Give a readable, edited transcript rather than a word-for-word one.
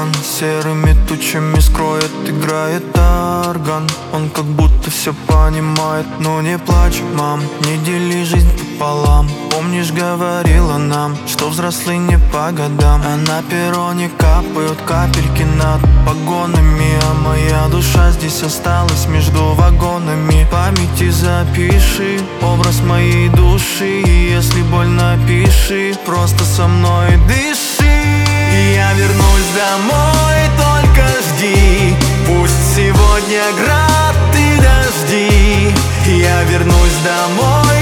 туман серыми тучами скроет, играет орган. Он как будто все понимает, но не плачь, мам, не дели жизнь пополам. Помнишь, говорила нам, что взрослые не по годам, а на перроне капают капельки над погонами, а моя душа здесь осталась между вагонами. В памяти запиши образ моей души, и если больно, пиши, просто со мной дыши. Я вернусь домой, только жди, пусть сегодня град и дожди. Я вернусь домой,